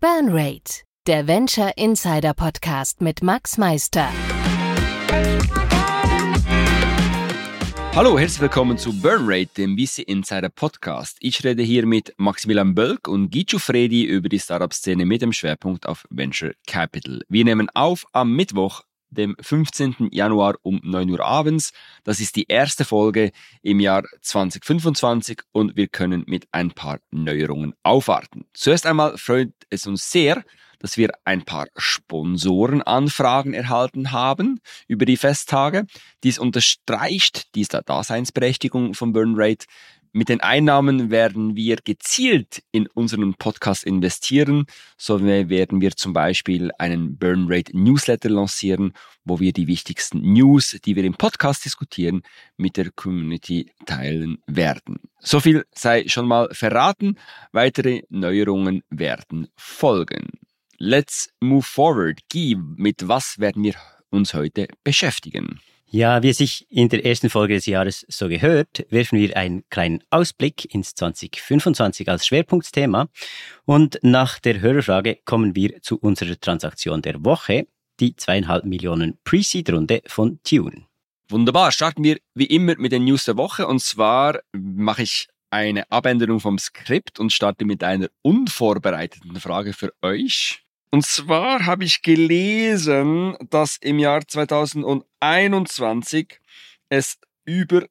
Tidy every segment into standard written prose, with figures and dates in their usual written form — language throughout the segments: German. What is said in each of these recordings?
Burnrate, der Venture Insider Podcast mit Max Meister. Hallo, herzlich willkommen zu Burnrate, dem VC Insider Podcast. Ich rede hier mit Maximilian Bölk und Guido Fredi über die Startup-Szene mit dem Schwerpunkt auf Venture Capital. Wir nehmen auf am Mittwoch, dem 15. Januar um 9 Uhr abends. Das ist die erste Folge im Jahr 2025 und wir können mit ein paar Neuerungen aufwarten. Zuerst einmal freut es uns sehr, dass wir ein paar Sponsorenanfragen erhalten haben über die Festtage. Dies unterstreicht die Daseinsberechtigung von Burnrate. Mit den Einnahmen werden wir gezielt in unseren Podcast investieren. So werden wir zum Beispiel einen Burnrate Newsletter lancieren, wo wir die wichtigsten News, die wir im Podcast diskutieren, mit der Community teilen werden. So viel sei schon mal verraten. Weitere Neuerungen werden folgen. Let's move forward. Guy, mit was werden wir uns heute beschäftigen? Ja, wie es sich in der ersten Folge des Jahres so gehört, werfen wir einen kleinen Ausblick ins 2025 als Schwerpunktthema. Und nach der Hörerfrage kommen wir zu unserer Transaktion der Woche, die 2,5 Millionen Pre-Seed-Runde von Tune. Wunderbar, starten wir wie immer mit den News der Woche. Und zwar mache ich eine Abänderung vom Skript und starte mit einer unvorbereiteten Frage für euch. Und zwar habe ich gelesen, dass im Jahr 2021 es über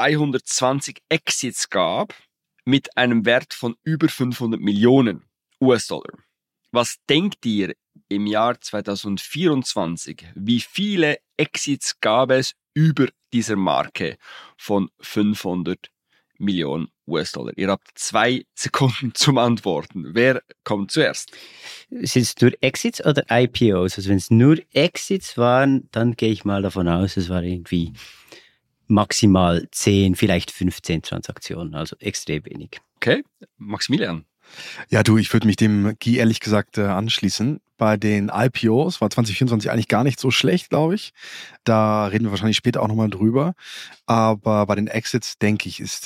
220 Exits gab mit einem Wert von über 500 Millionen US-Dollar. Was denkt ihr im Jahr 2024? Wie viele Exits gab es über dieser Marke von 500 Millionen US-Dollar? Ihr habt 2 Sekunden zum Antworten. Wer kommt zuerst? Sind es nur Exits oder IPOs? Also wenn es nur Exits waren, dann gehe ich mal davon aus, es war irgendwie maximal 10, vielleicht 15 Transaktionen, also extrem wenig. Okay, Maximilian. Ja, ich würde mich dem Guy ehrlich gesagt anschließen. Bei den IPOs war 2024 eigentlich gar nicht so schlecht, glaube ich. Da reden wir wahrscheinlich später auch nochmal drüber. Aber bei den Exits, denke ich, ist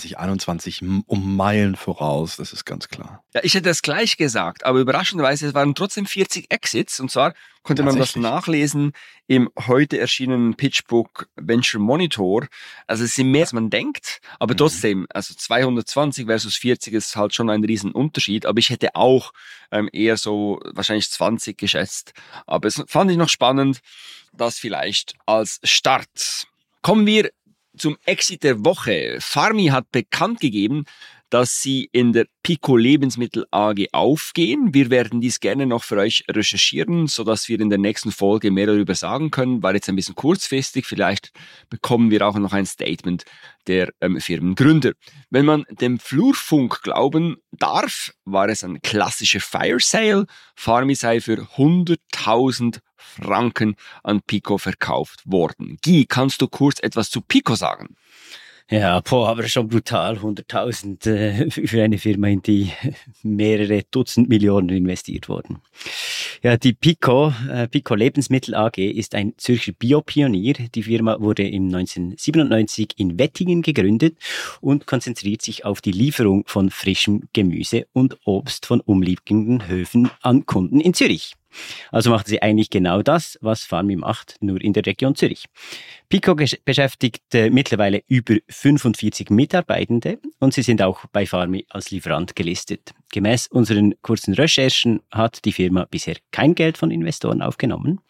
2021 um Meilen voraus. Das ist ganz klar. Ja, ich hätte das gleich gesagt, aber überraschenderweise, es waren trotzdem 40 Exits. Und zwar konnte man das nachlesen im heute erschienenen Pitchbook Venture Monitor. Also es sind mehr, als man denkt. Aber trotzdem, also 220 versus 40 ist halt schon ein Riesenunterschied. Aber ich hätte auch eher so wahrscheinlich 20 geschätzt. Aber es fand ich noch spannend, das vielleicht als Start. Kommen wir zum Exit der Woche. Pharmi hat bekannt gegeben, dass sie in der Pico Lebensmittel AG aufgehen. Wir werden dies gerne noch für euch recherchieren, sodass wir in der nächsten Folge mehr darüber sagen können. War jetzt ein bisschen kurzfristig, vielleicht bekommen wir auch noch ein Statement der Firmengründer. Wenn man dem Flurfunk glauben darf, war es ein klassischer Fire Sale. Pharmi sei für 100.000 Franken an Pico verkauft worden. Guy, kannst du kurz etwas zu Pico sagen? Ja, aber schon brutal. 100.000 für eine Firma, in die mehrere Dutzend Millionen investiert wurden. Ja, die Pico Lebensmittel AG ist ein Zürcher Biopionier. Die Firma wurde im 1997 in Wettingen gegründet und konzentriert sich auf die Lieferung von frischem Gemüse und Obst von umliegenden Höfen an Kunden in Zürich. Also macht sie eigentlich genau das, was Pharmi macht, nur in der Region Zürich. Pico beschäftigt mittlerweile über 45 Mitarbeitende und sie sind auch bei Pharmi als Lieferant gelistet. Gemäß unseren kurzen Recherchen hat die Firma bisher kein Geld von Investoren aufgenommen.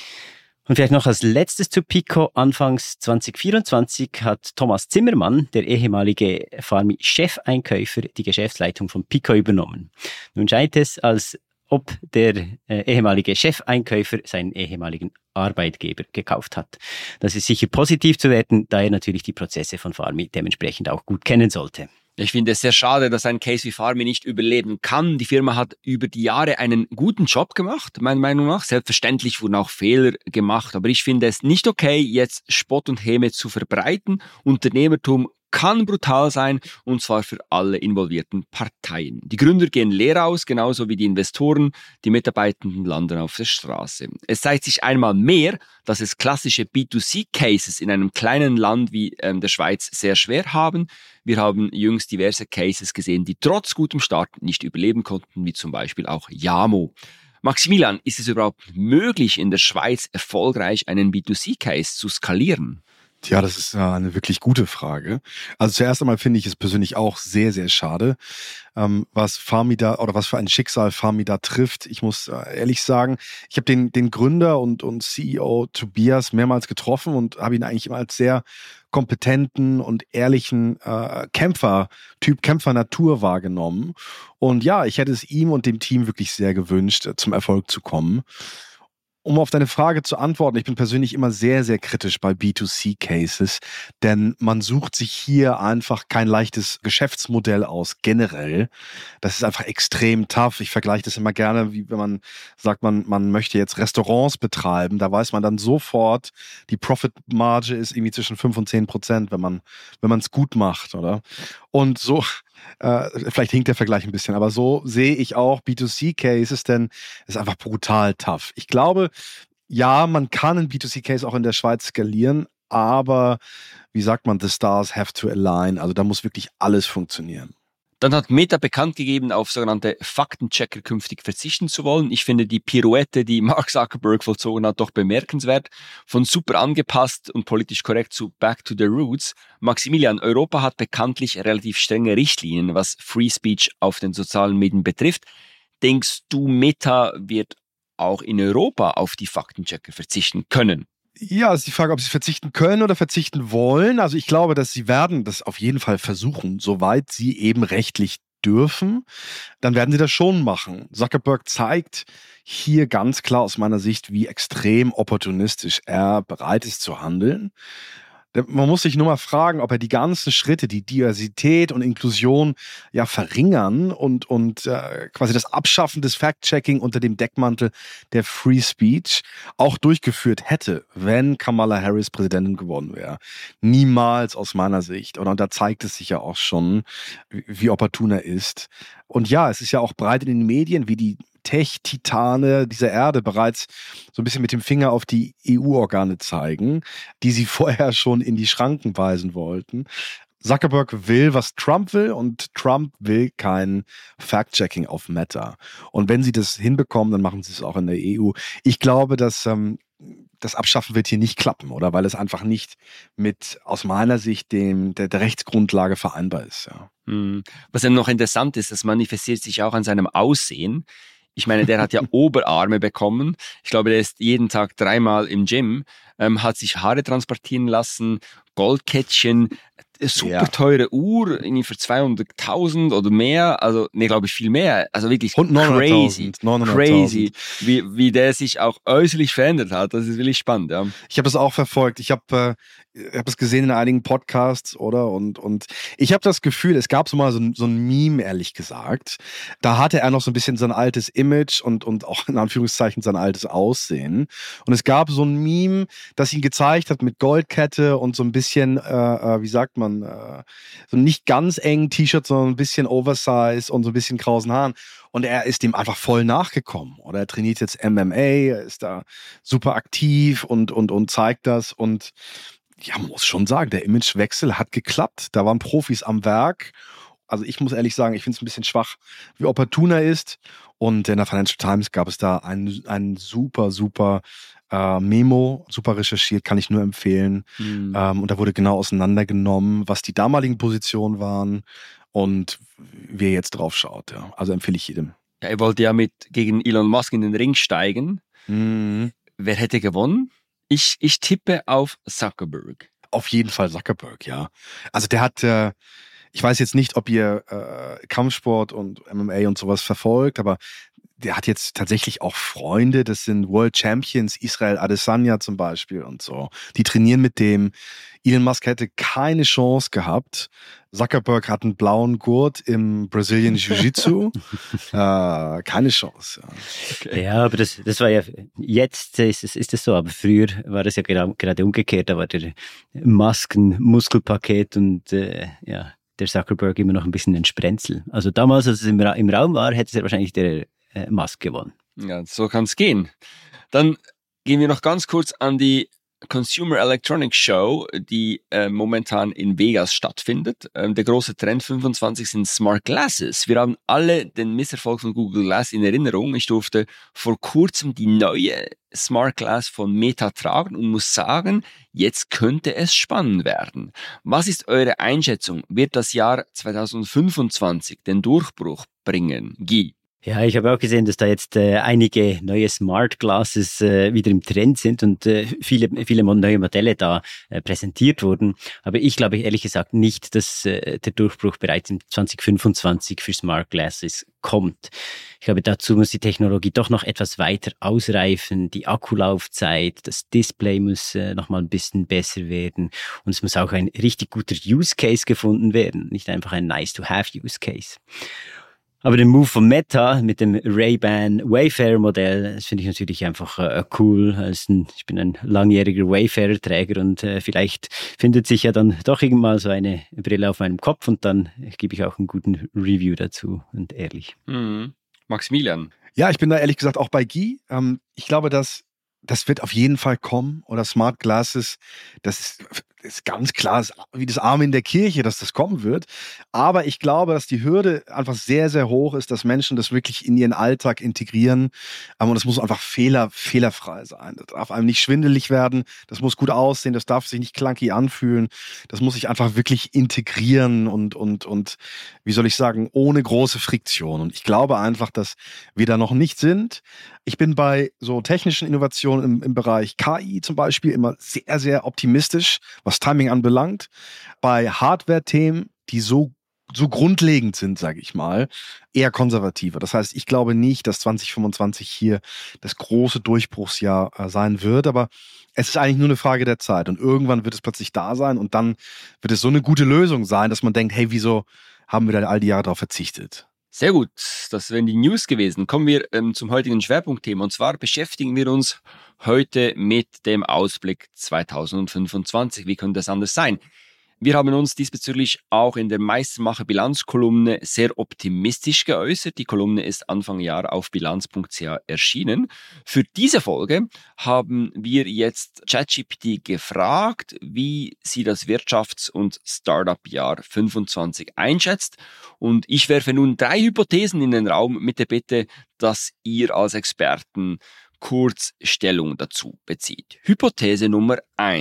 Und vielleicht noch als letztes zu Pico. Anfangs 2024 hat Thomas Zimmermann, der ehemalige Pharmi-Chefeinkäufer, die Geschäftsleitung von Pico übernommen. Nun scheint es, als ob der ehemalige Chefeinkäufer seinen ehemaligen Arbeitgeber gekauft hat. Das ist sicher positiv zu werten, da er natürlich die Prozesse von Pharmi dementsprechend auch gut kennen sollte. Ich finde es sehr schade, dass ein Case wie Pharmi nicht überleben kann. Die Firma hat über die Jahre einen guten Job gemacht, meiner Meinung nach. Selbstverständlich wurden auch Fehler gemacht, aber ich finde es nicht okay, jetzt Spott und Häme zu verbreiten. Unternehmertum kann brutal sein, und zwar für alle involvierten Parteien. Die Gründer gehen leer aus, genauso wie die Investoren, die Mitarbeitenden landen auf der Straße. Es zeigt sich einmal mehr, dass es klassische B2C-Cases in einem kleinen Land wie der Schweiz sehr schwer haben. Wir haben jüngst diverse Cases gesehen, die trotz gutem Start nicht überleben konnten, wie zum Beispiel auch Yamo. Maximilian, ist es überhaupt möglich, in der Schweiz erfolgreich einen B2C-Case zu skalieren? Ja, das ist eine wirklich gute Frage. Also zuerst einmal finde ich es persönlich auch sehr, sehr schade, was Farmi da oder was für ein Schicksal Farmi da trifft. Ich muss ehrlich sagen, ich habe den Gründer und CEO Tobias mehrmals getroffen und habe ihn eigentlich immer als sehr kompetenten und ehrlichen Kämpfer-Natur wahrgenommen. Und ja, ich hätte es ihm und dem Team wirklich sehr gewünscht, zum Erfolg zu kommen. Um auf deine Frage zu antworten, ich bin persönlich immer sehr, sehr kritisch bei B2C-Cases, denn man sucht sich hier einfach kein leichtes Geschäftsmodell aus, generell. Das ist einfach extrem tough. Ich vergleiche das immer gerne, wie wenn man sagt, man möchte jetzt Restaurants betreiben, da weiß man dann sofort, die Profit-Marge ist irgendwie zwischen 5 und 10%, wenn man es gut macht, oder? Und so, vielleicht hinkt der Vergleich ein bisschen, aber so sehe ich auch B2C-Cases, denn es ist einfach brutal tough. Ich glaube, ja, man kann einen B2C-Case auch in der Schweiz skalieren, aber wie sagt man, the stars have to align, also da muss wirklich alles funktionieren. Dann hat Meta bekannt gegeben, auf sogenannte Faktenchecker künftig verzichten zu wollen. Ich finde die Pirouette, die Mark Zuckerberg vollzogen hat, doch bemerkenswert. Von super angepasst und politisch korrekt zu back to the roots. Maximilian, Europa hat bekanntlich relativ strenge Richtlinien, was Free Speech auf den sozialen Medien betrifft. Denkst du, Meta wird auch in Europa auf die Faktenchecker verzichten können? Ja, ist die Frage, ob sie verzichten können oder verzichten wollen. Also ich glaube, dass sie werden das auf jeden Fall versuchen, soweit sie eben rechtlich dürfen. Dann werden sie das schon machen. Zuckerberg zeigt hier ganz klar aus meiner Sicht, wie extrem opportunistisch er bereit ist zu handeln. Man muss sich nur mal fragen, ob er die ganzen Schritte, die Diversität und Inklusion ja verringern und quasi das Abschaffen des Fact-Checking unter dem Deckmantel der Free Speech auch durchgeführt hätte, wenn Kamala Harris Präsidentin geworden wäre. Niemals aus meiner Sicht. Und da zeigt es sich ja auch schon, wie opportun er ist. Und ja, es ist ja auch breit in den Medien, wie die Tech-Titane dieser Erde bereits so ein bisschen mit dem Finger auf die EU-Organe zeigen, die sie vorher schon in die Schranken weisen wollten. Zuckerberg will, was Trump will, und Trump will kein Fact-Checking auf Meta. Und wenn sie das hinbekommen, dann machen sie es auch in der EU. Ich glaube, dass das Abschaffen wird hier nicht klappen, oder? Weil es einfach nicht mit, aus meiner Sicht, der Rechtsgrundlage vereinbar ist. Ja. Was eben noch interessant ist, das manifestiert sich auch an seinem Aussehen. Ich meine, der hat ja Oberarme bekommen. Ich glaube, der ist jeden Tag 3-mal im Gym, hat sich Haare transportieren lassen, Goldkettchen, super teure Uhr, irgendwie für 200.000 oder mehr, also, nee, glaube ich, viel mehr, also wirklich crazy, wie der sich auch äußerlich verändert hat, das ist wirklich spannend, ja. Ich habe das auch verfolgt, ich habe es gesehen in einigen Podcasts, oder, und ich habe das Gefühl, es gab so mal so ein Meme, ehrlich gesagt, da hatte er noch so ein bisschen sein altes Image und auch in Anführungszeichen sein altes Aussehen, und es gab so ein Meme, das ihn gezeigt hat mit Goldkette und so ein bisschen, wie sagt man, so nicht ganz engen T-Shirt, sondern ein bisschen Oversize und so ein bisschen krausen Haaren. Und er ist dem einfach voll nachgekommen. Oder er trainiert jetzt MMA, er ist da super aktiv und zeigt das. Und ja, man muss schon sagen, der Imagewechsel hat geklappt. Da waren Profis am Werk. Also ich muss ehrlich sagen, ich finde es ein bisschen schwach, wie opportun er ist. Und in der Financial Times gab es da einen super Memo, super recherchiert, kann ich nur empfehlen. Und da wurde genau auseinandergenommen, was die damaligen Positionen waren und wie er jetzt drauf schaut. Ja. Also empfehle ich jedem. Ja, er wollte ja gegen Elon Musk in den Ring steigen. Wer hätte gewonnen? Ich tippe auf Zuckerberg. Auf jeden Fall Zuckerberg, ja. Also der hat, ich weiß jetzt nicht, ob ihr Kampfsport und MMA und sowas verfolgt, aber der hat jetzt tatsächlich auch Freunde, das sind World Champions, Israel Adesanya zum Beispiel und so. Die trainieren mit dem. Elon Musk hätte keine Chance gehabt. Zuckerberg hat einen blauen Gurt im Brazilian Jiu-Jitsu. Keine Chance. Ja, okay. Ja, aber das war ja, jetzt ist das so, aber früher war das ja gerade umgekehrt. Da war der Musk ein Muskelpaket und der Zuckerberg immer noch ein bisschen ein Sprenzel. Also damals, als es im Raum war, hätte es wahrscheinlich der Musk gewonnen. Ja, so kann es gehen. Dann gehen wir noch ganz kurz an die Consumer Electronics Show, die momentan in Vegas stattfindet. Der große Trend 25 sind Smart Glasses. Wir haben alle den Misserfolg von Google Glass in Erinnerung. Ich durfte vor kurzem die neue Smart Glass von Meta tragen und muss sagen, jetzt könnte es spannend werden. Was ist eure Einschätzung? Wird das Jahr 2025 den Durchbruch bringen? Guy? Ja, ich habe auch gesehen, dass da jetzt einige neue Smart Glasses wieder im Trend sind und viele neue Modelle da präsentiert wurden. Aber ich glaube ehrlich gesagt nicht, dass der Durchbruch bereits im 2025 für Smart Glasses kommt. Ich glaube, dazu muss die Technologie doch noch etwas weiter ausreifen. Die Akkulaufzeit, das Display muss noch mal ein bisschen besser werden und es muss auch ein richtig guter Use Case gefunden werden, nicht einfach ein Nice-to-have Use Case. Aber den Move von Meta mit dem Ray-Ban Wayfarer-Modell, das finde ich natürlich einfach cool. Ich bin ein langjähriger Wayfarer-Träger und vielleicht findet sich ja dann doch irgendwann so eine Brille auf meinem Kopf und dann gebe ich auch einen guten Review dazu und ehrlich. Maximilian? Ja, ich bin da ehrlich gesagt auch bei Guy. Ich glaube, das wird auf jeden Fall kommen. Oder Smart Glasses, das ist ganz klar, wie das Arme in der Kirche, dass das kommen wird. Aber ich glaube, dass die Hürde einfach sehr, sehr hoch ist, dass Menschen das wirklich in ihren Alltag integrieren. Und das muss einfach fehlerfrei sein. Das darf einem nicht schwindelig werden. Das muss gut aussehen. Das darf sich nicht clunky anfühlen. Das muss sich einfach wirklich integrieren und wie soll ich sagen, ohne große Friktion. Und ich glaube einfach, dass wir da noch nicht sind. Ich bin bei so technischen Innovationen im Bereich KI zum Beispiel immer sehr, sehr optimistisch, was Timing anbelangt. Bei Hardware-Themen, die so grundlegend sind, sage ich mal, eher konservativer. Das heißt, ich glaube nicht, dass 2025 hier das große Durchbruchsjahr sein wird, aber es ist eigentlich nur eine Frage der Zeit und irgendwann wird es plötzlich da sein und dann wird es so eine gute Lösung sein, dass man denkt, hey, wieso haben wir da all die Jahre darauf verzichtet? Sehr gut, das wären die News gewesen. Kommen wir zum heutigen Schwerpunktthema und zwar beschäftigen wir uns heute mit dem Ausblick 2025. Wie könnte das anders sein? Wir haben uns diesbezüglich auch in der Meistermacher-Bilanzkolumne sehr optimistisch geäußert. Die Kolumne ist Anfang Jahr auf bilanz.ch erschienen. Für diese Folge haben wir jetzt ChatGPT gefragt, wie sie das Wirtschafts- und Startup-Jahr 25 einschätzt. Und ich werfe nun 3 Hypothesen in den Raum mit der Bitte, dass ihr als Experten kurz Stellung dazu bezieht. Hypothese Nummer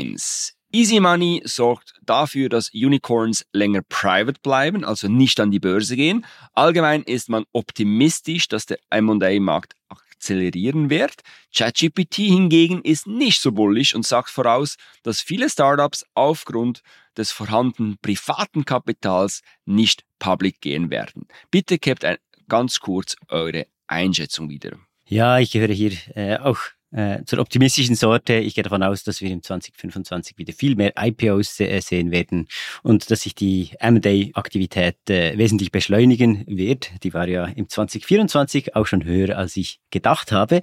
1. Easy Money sorgt dafür, dass Unicorns länger private bleiben, also nicht an die Börse gehen. Allgemein ist man optimistisch, dass der M&A-Markt akzelerieren wird. ChatGPT hingegen ist nicht so bullish und sagt voraus, dass viele Startups aufgrund des vorhandenen privaten Kapitals nicht public gehen werden. Bitte gebt ganz kurz eure Einschätzung wieder. Ja, ich gehöre hier auch zur optimistischen Sorte. Ich gehe davon aus, dass wir im 2025 wieder viel mehr IPOs sehen werden und dass sich die M&A-Aktivität wesentlich beschleunigen wird. Die war ja im 2024 auch schon höher, als ich gedacht habe.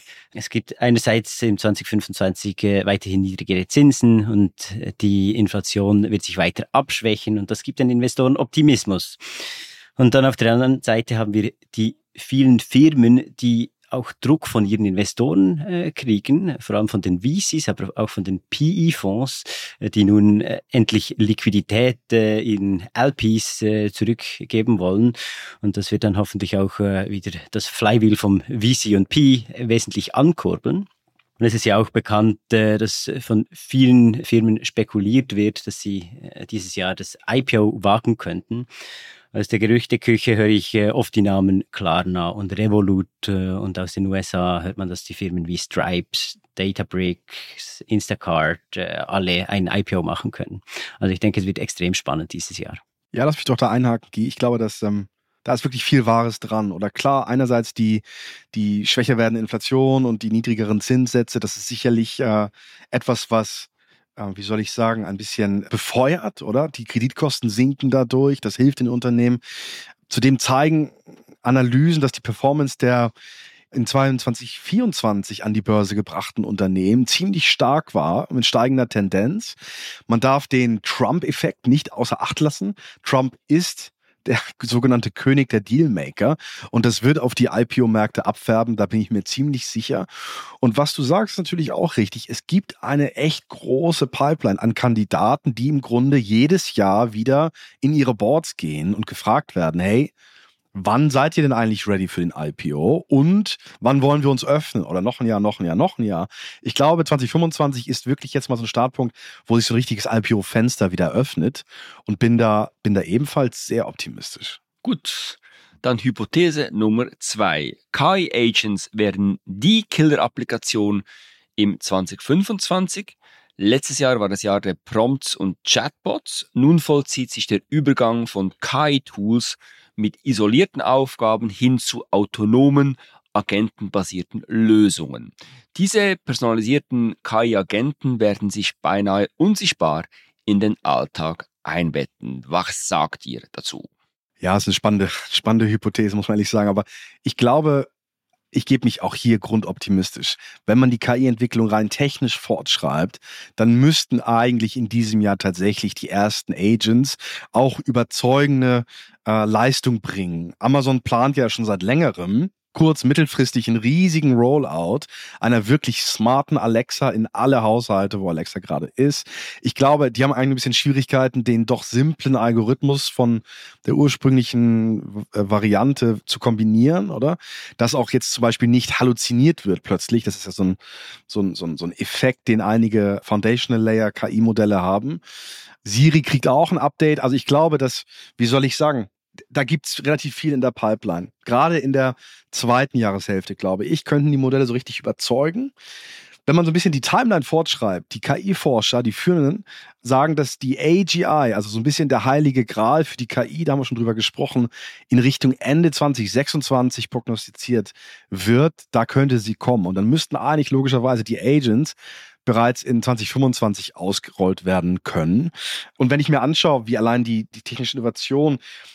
Es gibt einerseits im 2025 weiterhin niedrigere Zinsen und die Inflation wird sich weiter abschwächen und das gibt den Investoren Optimismus. Und dann auf der anderen Seite haben wir die vielen Firmen, die auch Druck von ihren Investoren kriegen, vor allem von den VCs, aber auch von den PE-Fonds, die nun endlich Liquidität in LPs zurückgeben wollen. Und das wird dann hoffentlich auch wieder das Flywheel vom VC und PE wesentlich ankurbeln. Und es ist ja auch bekannt, dass von vielen Firmen spekuliert wird, dass sie dieses Jahr das IPO wagen könnten. Aus der Gerüchteküche höre ich oft die Namen Klarna und Revolut und aus den USA hört man, dass die Firmen wie Stripes, Databricks, Instacart alle ein IPO machen können. Also ich denke, es wird extrem spannend dieses Jahr. Ja, lass mich doch da einhaken, Guy. Ich glaube, dass da da ist wirklich viel Wahres dran. Oder klar, einerseits die schwächer werdende Inflation und die niedrigeren Zinssätze, das ist sicherlich etwas, was wie soll ich sagen, ein bisschen befeuert, oder? Die Kreditkosten sinken dadurch, das hilft den Unternehmen. Zudem zeigen Analysen, dass die Performance der in 2024 an die Börse gebrachten Unternehmen ziemlich stark war, mit steigender Tendenz. Man darf den Trump-Effekt nicht außer Acht lassen. Trump ist der sogenannte König der Dealmaker und das wird auf die IPO-Märkte abfärben, da bin ich mir ziemlich sicher. Und was du sagst, ist natürlich auch richtig. Es gibt eine echt große Pipeline an Kandidaten, die im Grunde jedes Jahr wieder in ihre Boards gehen und gefragt werden, hey, wann seid ihr denn eigentlich ready für den IPO und wann wollen wir uns öffnen? Oder noch ein Jahr. Ich glaube, 2025 ist wirklich jetzt mal so ein Startpunkt, wo sich so ein richtiges IPO-Fenster wieder öffnet und bin da ebenfalls sehr optimistisch. Gut, dann Hypothese Nummer 2. KI-Agents werden die Killer-Applikation im 2025. Letztes Jahr war das Jahr der Prompts und Chatbots. Nun vollzieht sich der Übergang von KI-Tools mit isolierten Aufgaben hin zu autonomen, agentenbasierten Lösungen. Diese personalisierten KI-Agenten werden sich beinahe unsichtbar in den Alltag einbetten. Was sagt ihr dazu? Ja, es ist eine spannende Hypothese, muss man ehrlich sagen. Aber ich glaube, ich gebe mich auch hier grundoptimistisch. Wenn man die KI-Entwicklung rein technisch fortschreibt, dann müssten eigentlich in diesem Jahr tatsächlich die ersten Agents auch überzeugende Leistung bringen. Amazon plant ja schon seit längerem, mittelfristig einen riesigen Rollout einer wirklich smarten Alexa in alle Haushalte, wo Alexa gerade ist. Ich glaube, die haben eigentlich ein bisschen Schwierigkeiten, den doch simplen Algorithmus von der ursprünglichen Variante zu kombinieren, oder? Dass auch jetzt zum Beispiel nicht halluziniert wird plötzlich. Das ist ja so ein Effekt, den einige Foundational Layer KI-Modelle haben. Siri kriegt auch ein Update. Also ich glaube, dass, wie soll ich sagen, da gibt's relativ viel in der Pipeline. Gerade in der zweiten Jahreshälfte, glaube ich, könnten die Modelle so richtig überzeugen. Wenn man so ein bisschen die Timeline fortschreibt, die KI-Forscher, die Führenden, sagen, dass die AGI, also so ein bisschen der heilige Gral für die KI, da haben wir schon drüber gesprochen, in Richtung Ende 2026 prognostiziert wird, da könnte sie kommen. Und dann müssten eigentlich logischerweise die Agents bereits in 2025 ausgerollt werden können. Und wenn ich mir anschaue, wie allein die technische Innovation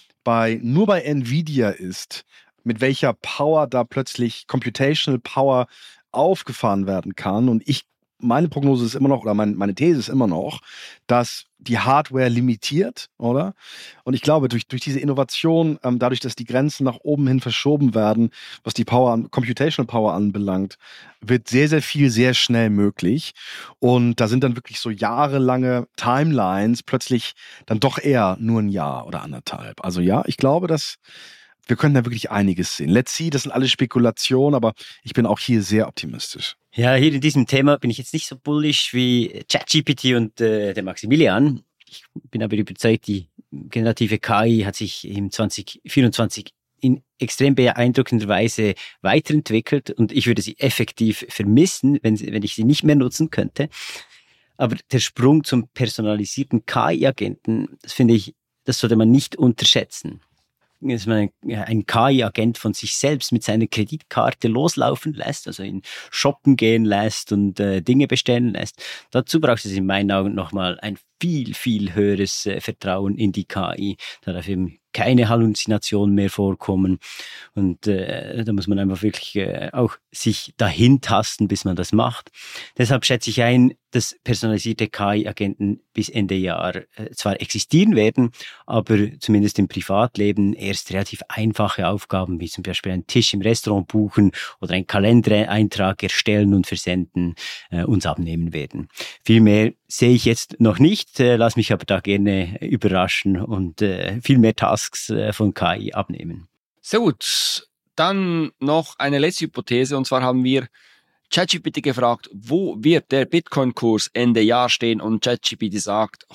nur bei Nvidia ist, mit welcher Power da plötzlich Computational Power aufgefahren werden kann. Und meine Prognose ist immer noch, oder meine These ist immer noch, dass die Hardware limitiert, oder? Und ich glaube, durch diese Innovation, dadurch, dass die Grenzen nach oben hin verschoben werden, was die Computational Power anbelangt, wird sehr, sehr viel sehr schnell möglich. Und da sind dann wirklich so jahrelange Timelines plötzlich dann doch eher nur ein Jahr oder anderthalb. Also ja, ich glaube, dass wir können da wirklich einiges sehen. Let's see, das sind alles Spekulationen, aber ich bin auch hier sehr optimistisch. Ja, hier in diesem Thema bin ich jetzt nicht so bullish wie ChatGPT und der Maximilian. Ich bin aber überzeugt, die generative KI hat sich im 2024 in extrem beeindruckender Weise weiterentwickelt und ich würde sie effektiv vermissen, wenn ich sie nicht mehr nutzen könnte. Aber der Sprung zum personalisierten KI-Agenten, das finde ich, das sollte man nicht unterschätzen. Dass man einen KI-Agent von sich selbst mit seiner Kreditkarte loslaufen lässt, also ihn shoppen gehen lässt und Dinge bestellen lässt. Dazu braucht es in meinen Augen nochmal ein viel, viel höheres Vertrauen in die KI. Da darf eben keine Halluzinationen mehr vorkommen. Und da muss man einfach wirklich auch sich dahin tasten, bis man das macht. Deshalb schätze ich ein, dass personalisierte KI-Agenten bis Ende Jahr zwar existieren werden, aber zumindest im Privatleben erst relativ einfache Aufgaben, wie zum Beispiel einen Tisch im Restaurant buchen oder einen Kalendereintrag erstellen und versenden, uns abnehmen werden. Viel mehr sehe ich jetzt noch nicht, lass mich aber da gerne überraschen und viel mehr Tasks von KI abnehmen. Sehr gut. Dann noch eine letzte Hypothese, und zwar haben wir ChatGPT gefragt, wo wird der Bitcoin-Kurs Ende Jahr stehen, und ChatGPT sagt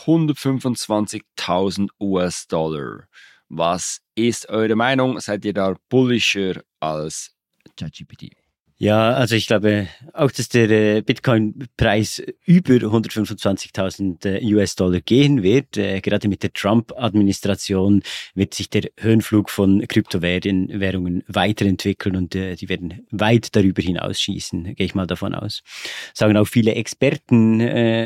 125.000 US-Dollar. Was ist eure Meinung? Seid ihr da bullischer als ChatGPT? Ja, also ich glaube auch, dass der Bitcoin-Preis über 125.000 US-Dollar gehen wird. Gerade mit der Trump-Administration wird sich der Höhenflug von Kryptowährungen weiterentwickeln und die werden weit darüber hinausschießen, gehe ich mal davon aus. Sagen auch viele Experten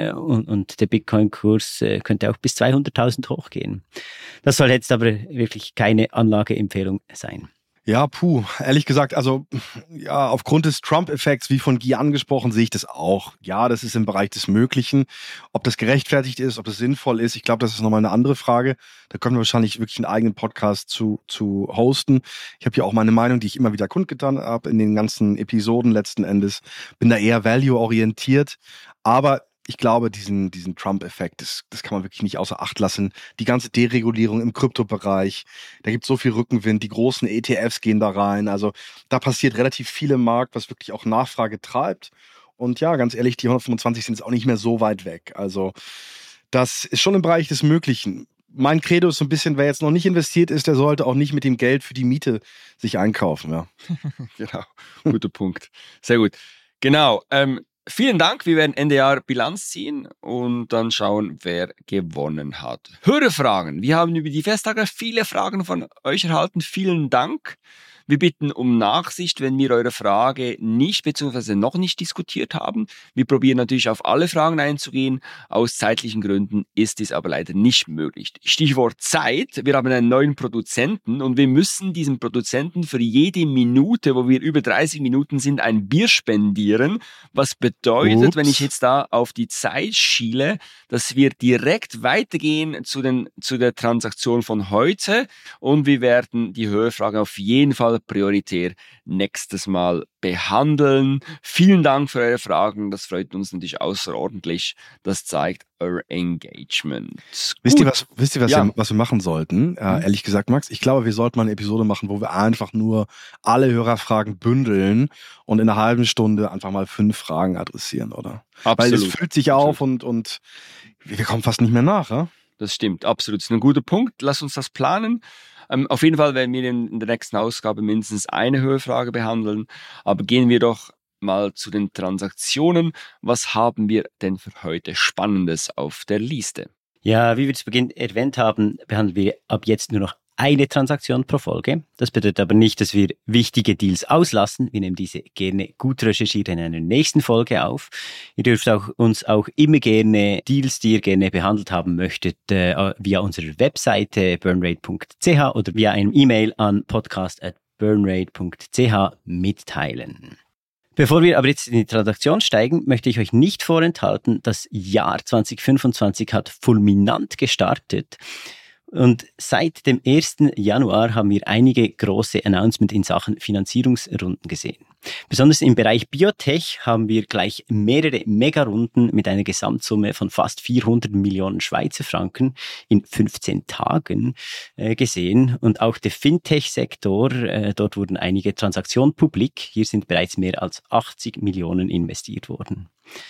und der Bitcoin-Kurs könnte auch bis 200.000 hochgehen. Das soll jetzt aber wirklich keine Anlageempfehlung sein. Ja, ehrlich gesagt, also ja, aufgrund des Trump-Effekts, wie von Guy angesprochen, sehe ich das auch. Ja, das ist im Bereich des Möglichen. Ob das gerechtfertigt ist, ob das sinnvoll ist, ich glaube, das ist nochmal eine andere Frage. Da können wir wahrscheinlich wirklich einen eigenen Podcast zu hosten. Ich habe hier auch meine Meinung, die ich immer wieder kundgetan habe in den ganzen Episoden letzten Endes. Bin da eher value-orientiert, aber ich glaube, diesen Trump-Effekt, das kann man wirklich nicht außer Acht lassen. Die ganze Deregulierung im Kryptobereich, da gibt es so viel Rückenwind, die großen ETFs gehen da rein. Also da passiert relativ viel im Markt, was wirklich auch Nachfrage treibt. Und ja, ganz ehrlich, die 125 sind jetzt auch nicht mehr so weit weg. Also das ist schon im Bereich des Möglichen. Mein Credo ist so ein bisschen, wer jetzt noch nicht investiert ist, der sollte auch nicht mit dem Geld für die Miete sich einkaufen. Ja. Genau, guter Punkt. Sehr gut. Genau, vielen Dank. Wir werden Ende Jahr Bilanz ziehen und dann schauen, wer gewonnen hat. Hörerfragen. Wir haben über die Festtage viele Fragen von euch erhalten. Vielen Dank. Wir bitten um Nachsicht, wenn wir eure Frage nicht bzw. noch nicht diskutiert haben. Wir probieren natürlich auf alle Fragen einzugehen. Aus zeitlichen Gründen ist dies aber leider nicht möglich. Stichwort Zeit. Wir haben einen neuen Produzenten und wir müssen diesem Produzenten für jede Minute, wo wir über 30 Minuten sind, ein Bier spendieren. Was bedeutet, wenn ich jetzt da auf die Zeit schiele, dass wir direkt weitergehen zu der Transaktion von heute und wir werden die Hörfrage auf jeden Fall prioritär nächstes Mal behandeln. Vielen Dank für eure Fragen. Das freut uns natürlich außerordentlich. Das zeigt euer Engagement. Wisst ihr, was wir machen sollten? Ehrlich gesagt, Max, ich glaube, wir sollten mal eine Episode machen, wo wir einfach nur alle Hörerfragen bündeln und in einer halben Stunde einfach mal 5 Fragen adressieren, oder? Absolut. Weil es füllt sich auf und wir kommen fast nicht mehr nach, ja? Das stimmt, absolut. Das ist ein guter Punkt. Lass uns das planen. Auf jeden Fall werden wir in der nächsten Ausgabe mindestens eine Hörfrage behandeln. Aber gehen wir doch mal zu den Transaktionen. Was haben wir denn für heute Spannendes auf der Liste? Ja, wie wir zu Beginn erwähnt haben, behandeln wir ab jetzt nur noch eine Transaktion pro Folge. Das bedeutet aber nicht, dass wir wichtige Deals auslassen. Wir nehmen diese gerne gut recherchiert in einer nächsten Folge auf. Ihr dürft uns auch immer gerne Deals, die ihr gerne behandelt haben möchtet, via unserer Webseite burnrate.ch oder via einem E-Mail an podcast@burnrate.ch mitteilen. Bevor wir aber jetzt in die Transaktion steigen, möchte ich euch nicht vorenthalten, das Jahr 2025 hat fulminant gestartet. Und seit dem 1. Januar haben wir einige große Announcements in Sachen Finanzierungsrunden gesehen. Besonders im Bereich Biotech haben wir gleich mehrere Megarunden mit einer Gesamtsumme von fast 400 Millionen Schweizer Franken in 15 Tagen gesehen. Und auch der Fintech-Sektor, dort wurden einige Transaktionen publik. Hier sind bereits mehr als 80 Millionen investiert worden.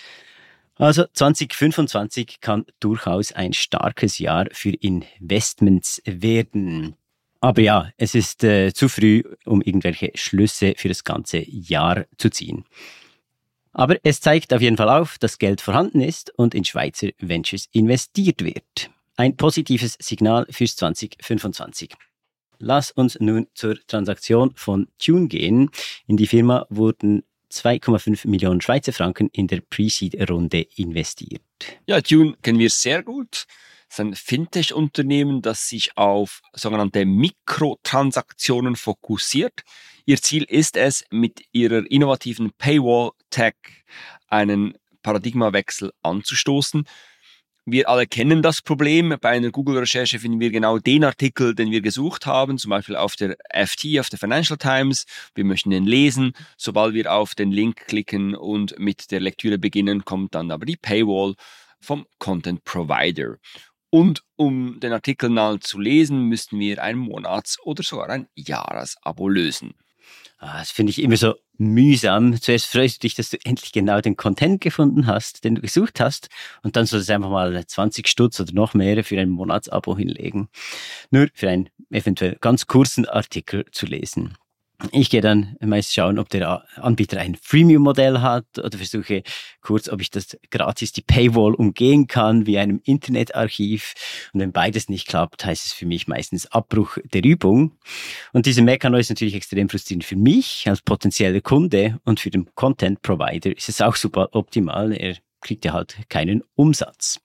Also 2025 kann durchaus ein starkes Jahr für Investments werden. Aber ja, es ist zu früh, um irgendwelche Schlüsse für das ganze Jahr zu ziehen. Aber es zeigt auf jeden Fall auf, dass Geld vorhanden ist und in Schweizer Ventures investiert wird. Ein positives Signal fürs 2025. Lass uns nun zur Transaktion von Tune gehen. In die Firma wurden 2,5 Millionen Schweizer Franken in der Pre-Seed-Runde investiert. Ja, Tune kennen wir sehr gut. Es ist ein Fintech-Unternehmen, das sich auf sogenannte Mikrotransaktionen fokussiert. Ihr Ziel ist es, mit ihrer innovativen Paywall-Tech einen Paradigmawechsel anzustoßen. Wir alle kennen das Problem. Bei einer Google-Recherche finden wir genau den Artikel, den wir gesucht haben, zum Beispiel auf der FT, auf der Financial Times. Wir möchten den lesen. Sobald wir auf den Link klicken und mit der Lektüre beginnen, kommt dann aber die Paywall vom Content Provider. Und um den Artikel mal zu lesen, müssten wir ein Monats- oder sogar ein Jahresabo lösen. Das finde ich immer so mühsam. Zuerst freust du dich, dass du endlich genau den Content gefunden hast, den du gesucht hast, und dann sollst du einfach mal 20 Stutz oder noch mehr für ein Monatsabo hinlegen. Nur für einen eventuell ganz kurzen Artikel zu lesen. Ich gehe dann meist schauen, ob der Anbieter ein Freemium-Modell hat oder versuche kurz, ob ich das gratis die Paywall umgehen kann wie einem Internetarchiv. Und wenn beides nicht klappt, heißt es für mich meistens Abbruch der Übung. Und diese Mechanismus ist natürlich extrem frustrierend für mich als potenzieller Kunde und für den Content-Provider ist es auch super optimal. Er kriegt ja halt keinen Umsatz.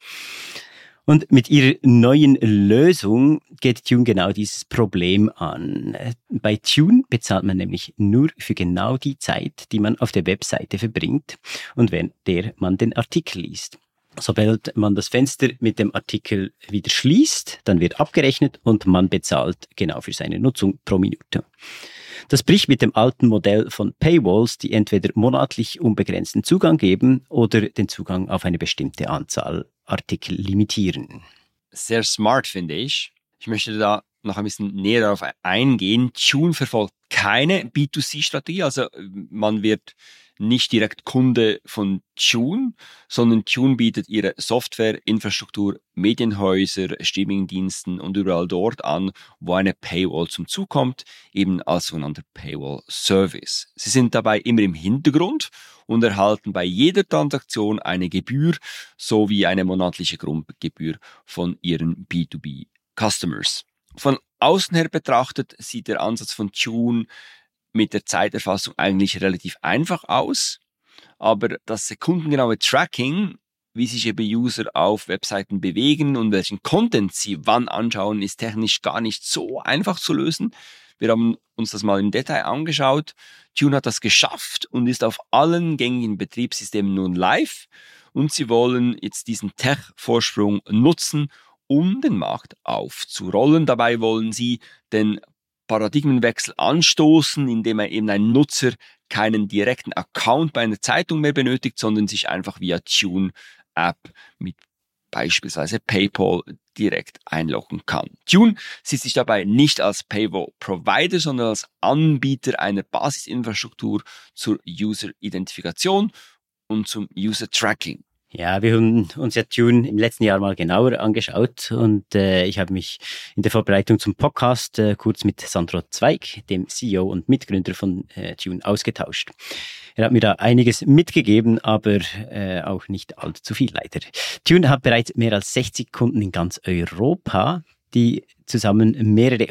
Und mit ihrer neuen Lösung geht Tune genau dieses Problem an. Bei Tune bezahlt man nämlich nur für genau die Zeit, die man auf der Webseite verbringt und während der man den Artikel liest. Sobald man das Fenster mit dem Artikel wieder schließt, dann wird abgerechnet und man bezahlt genau für seine Nutzung pro Minute. Das bricht mit dem alten Modell von Paywalls, die entweder monatlich unbegrenzten Zugang geben oder den Zugang auf eine bestimmte Anzahl Artikel limitieren. Sehr smart, finde ich. Ich möchte da noch ein bisschen näher darauf eingehen. Tune verfolgt keine B2C-Strategie, also man wird nicht direkt Kunde von Tune, sondern Tune bietet ihre Software, Infrastruktur, Medienhäuser, Streamingdiensten und überall dort an, wo eine Paywall zum Zug kommt, eben als sogenannter Paywall-Service. Sie sind dabei immer im Hintergrund und erhalten bei jeder Transaktion eine Gebühr sowie eine monatliche Grundgebühr von ihren B2B-Customers. Von außen her betrachtet sieht der Ansatz von Tune mit der Zeiterfassung eigentlich relativ einfach aus, aber das sekundengenaue Tracking, wie sich eben User auf Webseiten bewegen und welchen Content sie wann anschauen, ist technisch gar nicht so einfach zu lösen. Wir haben uns das mal im Detail angeschaut. Tune hat das geschafft und ist auf allen gängigen Betriebssystemen nun live und sie wollen jetzt diesen Tech-Vorsprung nutzen, um den Markt aufzurollen. Dabei wollen sie den Paradigmenwechsel anstoßen, indem eben ein Nutzer keinen direkten Account bei einer Zeitung mehr benötigt, sondern sich einfach via Tune-App mit beispielsweise PayPal direkt einloggen kann. Tune sieht sich dabei nicht als Paywall-Provider, sondern als Anbieter einer Basisinfrastruktur zur User-Identifikation und zum User-Tracking. Ja, wir haben uns ja Tune im letzten Jahr mal genauer angeschaut und ich habe mich in der Vorbereitung zum Podcast kurz mit Sandro Zweig, dem CEO und Mitgründer von Tune, ausgetauscht. Er hat mir da einiges mitgegeben, aber auch nicht allzu viel leider. Tune hat bereits mehr als 60 Kunden in ganz Europa, die zusammen mehrere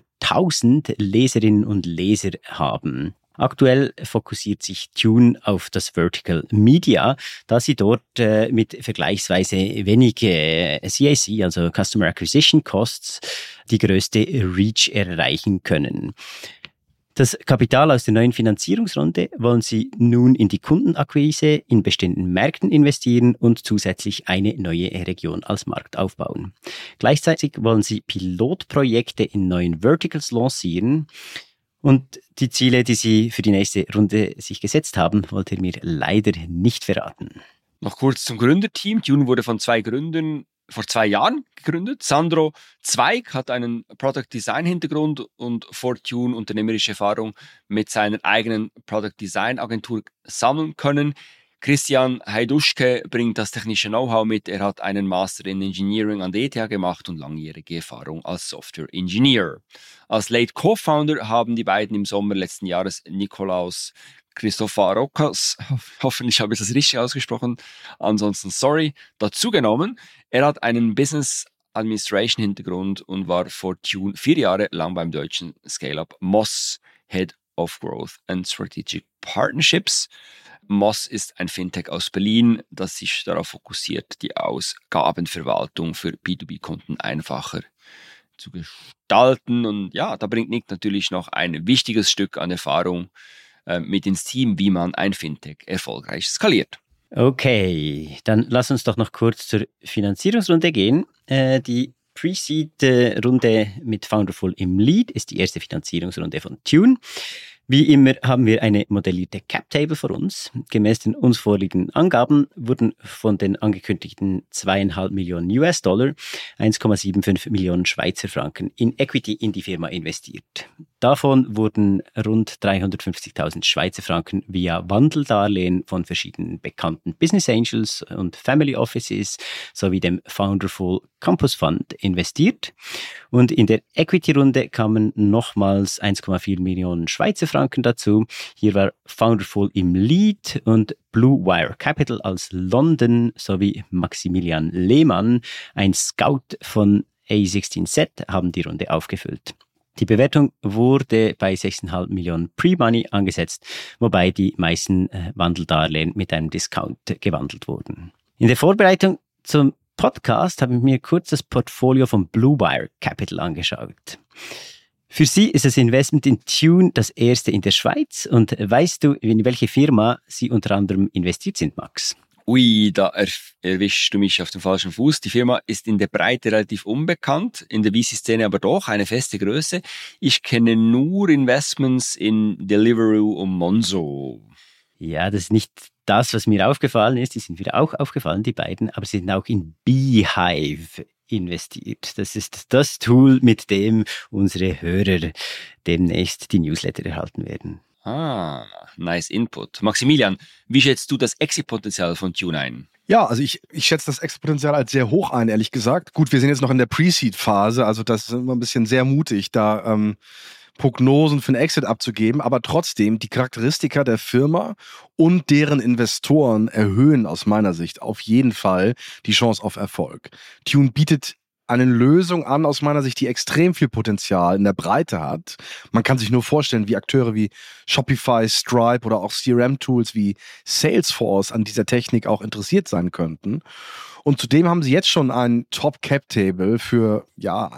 100.000 Leserinnen und Leser haben. Aktuell fokussiert sich Tune auf das Vertical Media, da sie dort mit vergleichsweise wenig CAC, also Customer Acquisition Costs, die größte Reach erreichen können. Das Kapital aus der neuen Finanzierungsrunde wollen sie nun in die Kundenakquise in bestimmten Märkten investieren und zusätzlich eine neue Region als Markt aufbauen. Gleichzeitig wollen sie Pilotprojekte in neuen Verticals lancieren. Und die Ziele, die Sie für die nächste Runde sich gesetzt haben, wollt ihr mir leider nicht verraten. Noch kurz zum Gründerteam. Tune wurde von 2 Gründern vor 2 Jahren gegründet. Sandro Zweig hat einen Product Design Hintergrund und vor Tune unternehmerische Erfahrung mit seiner eigenen Product Design Agentur sammeln können. Christian Heiduschke bringt das technische Know-how mit. Er hat einen Master in Engineering an der ETH gemacht und langjährige Erfahrung als Software Engineer. Als Late Co-Founder haben die beiden im Sommer letzten Jahres Nikolaus Christofarokas, hoffentlich habe ich das richtig ausgesprochen, ansonsten sorry, dazugenommen. Er hat einen Business Administration Hintergrund und war vor Tune 4 Jahre lang beim deutschen Scale-Up Moss Head of Growth and Strategic Partnerships. Moss ist ein Fintech aus Berlin, das sich darauf fokussiert, die Ausgabenverwaltung für B2B-Kunden einfacher zu gestalten. Und ja, da bringt Nick natürlich noch ein wichtiges Stück an Erfahrung mit ins Team, wie man ein Fintech erfolgreich skaliert. Okay, dann lass uns doch noch kurz zur Finanzierungsrunde gehen. Die Pre-Seed-Runde mit Founderful im Lead ist die erste Finanzierungsrunde von Tune. Wie immer haben wir eine modellierte Cap-Table vor uns. Gemäß den uns vorliegenden Angaben wurden von den angekündigten 2,5 Millionen US-Dollar 1,75 Millionen Schweizer Franken in Equity in die Firma investiert. Davon wurden rund 350.000 Schweizer Franken via Wandeldarlehen von verschiedenen bekannten Business Angels und Family Offices sowie dem Founderful Campus Fund investiert. Und in der Equity-Runde kamen nochmals 1,4 Millionen Schweizer Franken dazu. Hier war Founderful im Lead und Blue Wire Capital aus London sowie Maximilian Lehmann, ein Scout von A16Z, haben die Runde aufgefüllt. Die Bewertung wurde bei 6,5 Millionen Pre-Money angesetzt, wobei die meisten Wandeldarlehen mit einem Discount gewandelt wurden. In der Vorbereitung zum Podcast habe ich mir kurz das Portfolio von Blue Wire Capital angeschaut. Für Sie ist das Investment in Tune das erste in der Schweiz. Und weißt du, in welche Firma Sie unter anderem investiert sind, Max? Ui, da erwischst du mich auf dem falschen Fuß. Die Firma ist in der Breite relativ unbekannt, in der VC-Szene aber doch eine feste Größe. Ich kenne nur Investments in Deliveroo und Monzo. Ja, das ist nicht das, was mir aufgefallen ist. Die sind wieder auch aufgefallen, die beiden, aber sie sind auch in Beehive investiert. Das ist das Tool, mit dem unsere Hörer demnächst die Newsletter erhalten werden. Ah, nice Input. Maximilian, wie schätzt du das Exit-Potenzial von Tune ein? Ja, also ich schätze das Exit-Potenzial als sehr hoch ein, ehrlich gesagt. Gut, wir sind jetzt noch in der Pre-Seed-Phase, also das ist immer ein bisschen sehr mutig, da Prognosen für einen Exit abzugeben, aber trotzdem die Charakteristika der Firma und deren Investoren erhöhen aus meiner Sicht auf jeden Fall die Chance auf Erfolg. Tune bietet eine Lösung an, aus meiner Sicht, die extrem viel Potenzial in der Breite hat. Man kann sich nur vorstellen, wie Akteure wie Shopify, Stripe oder auch CRM-Tools wie Salesforce an dieser Technik auch interessiert sein könnten. Und zudem haben sie jetzt schon ein Top-Cap-Table für, ja,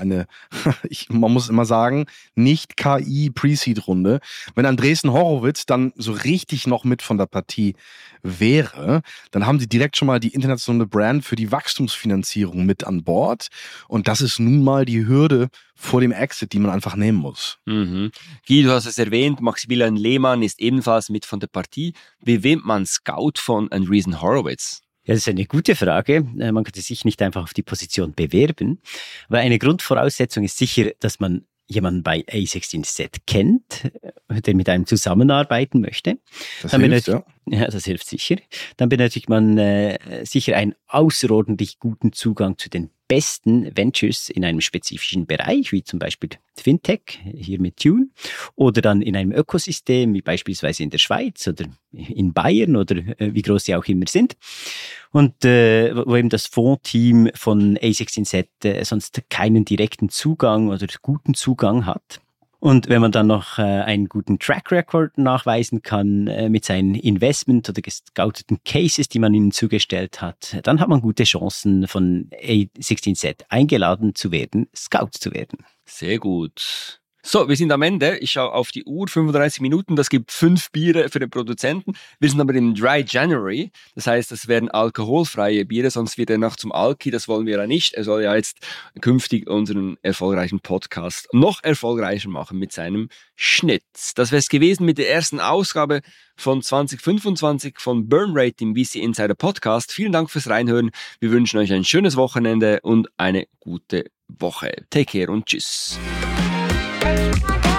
man muss immer sagen, nicht KI-Pre-Seed-Runde. Wenn Andreessen Horowitz dann so richtig noch mit von der Partie wäre, dann haben sie direkt schon mal die internationale Brand für die Wachstumsfinanzierung mit an Bord. Und das ist nun mal die Hürde vor dem Exit, die man einfach nehmen muss. Mhm. Guy, du hast es erwähnt, Maximilian Lehmann ist ebenfalls mit von der Partie. Bewähmt man Scout von Andreessen Horowitz? Ja, das ist eine gute Frage. Man könnte sich nicht einfach auf die Position bewerben, aber eine Grundvoraussetzung ist sicher, dass man jemanden bei A16Z kennt, der mit einem zusammenarbeiten möchte. Das hilft, ja. Ja, das hilft sicher. Dann benötigt man sicher einen außerordentlich guten Zugang zu den besten Ventures in einem spezifischen Bereich, wie zum Beispiel Fintech, hier mit Tune, oder dann in einem Ökosystem, wie beispielsweise in der Schweiz oder in Bayern oder wie groß sie auch immer sind. Und wo eben das Fondsteam von A16Z sonst keinen direkten Zugang oder guten Zugang hat. Und wenn man dann noch einen guten Track Record nachweisen kann mit seinen Investment- oder gescouteten Cases, die man ihnen zugestellt hat, dann hat man gute Chancen, von A16Z eingeladen zu werden, Scout zu werden. Sehr gut. So, wir sind am Ende. Ich schaue auf die Uhr, 35 Minuten. Das gibt 5 Biere für den Produzenten. Wir sind aber im Dry January. Das heißt, das werden alkoholfreie Biere, sonst wird er noch zum Alki. Das wollen wir ja nicht. Er soll ja jetzt künftig unseren erfolgreichen Podcast noch erfolgreicher machen mit seinem Schnitt. Das wäre es gewesen mit der ersten Ausgabe von 2025 von Burn Rate, dem VC Insider Podcast. Vielen Dank fürs Reinhören. Wir wünschen euch ein schönes Wochenende und eine gute Woche. Take care und tschüss. Bye.